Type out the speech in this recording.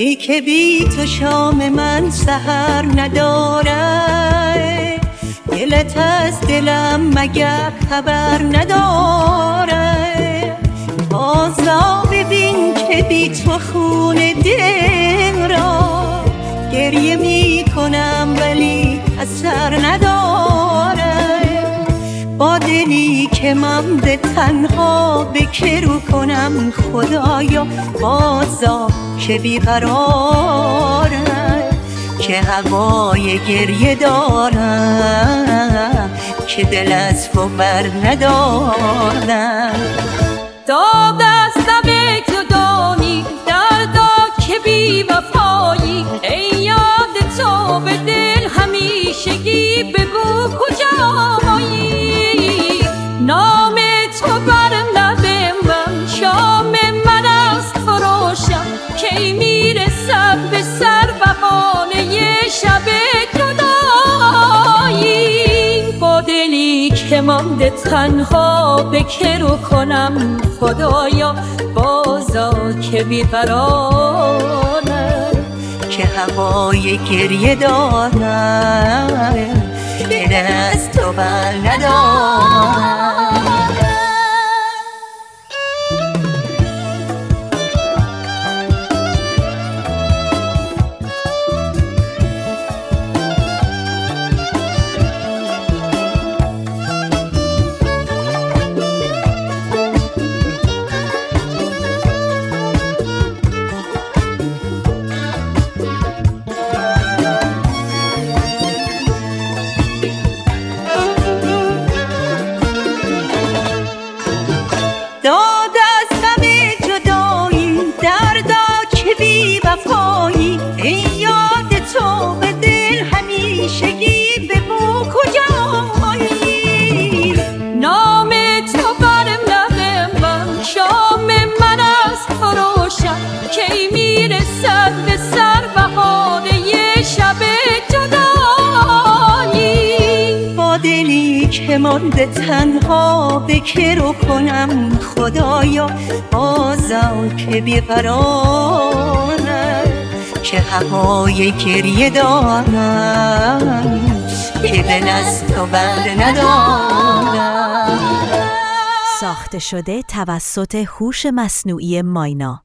ای که بی تو شام من سحر نداره، دلت از دلم مگر خبر نداره. بازا ببین که بی تو خون دل را گریه می کنم ولی اثر نداره. با دلی که مانده تنها به که رو کنم خدایا، بازا که بیقراره، که هوای گریه دارم، که دل از تو بر ندارم. تا دستم جدایی دردا که بی وفایی، ای یاد تو به دل همیشگی بگو کجایی. نام تو بر لب من، شام من از تو روشن، کی میرسد به سر بهانه شب جدایی. با دلی که مانده تنها به که رو کنم خدایا، بازا که بیقراره، که هوای گریه دارم، دل از تو بر ندارم. داد از غم جدایی دردا که بی وفایی، ای یاد تو به دل همیشگی بگو کجایی. نام تو بر لب من، شام من از تو روشن، کی میرسد به سر بهانه شب جدایی. با دلی که مانده تنها به که رو کنم خدایا، بازا که بیقراره، که هوای گریه دارم، که دل از تو بر ندارم. ساخته شده توسط هوش مصنوعی ماینا.